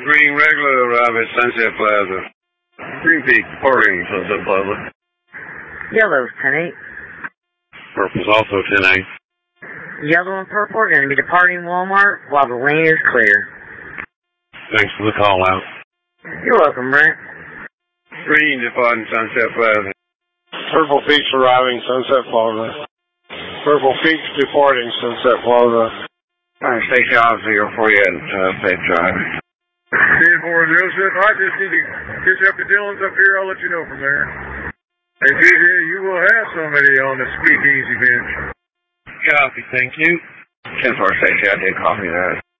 Green regular arrive at Sunset Plaza. Green Peak departing Sunset Plaza. Yellow's 10-8. Purple's also 10-8. Yellow and purple are going to be departing Walmart while the lane is clear. Thanks for the call out. You're welcome, Brent. Green departing Sunset Plaza. Purple Peaks arriving Sunset Plaza. Purple Peaks departing Sunset Plaza. Station officer here for you at Safe Drive. 10-4-0-6. I just need to catch up to Dylan's up here. I'll let you know from there. Hey, TJ, you will have somebody on the speakeasy bench. Copy, thank you. 10-4 station, I did copy that.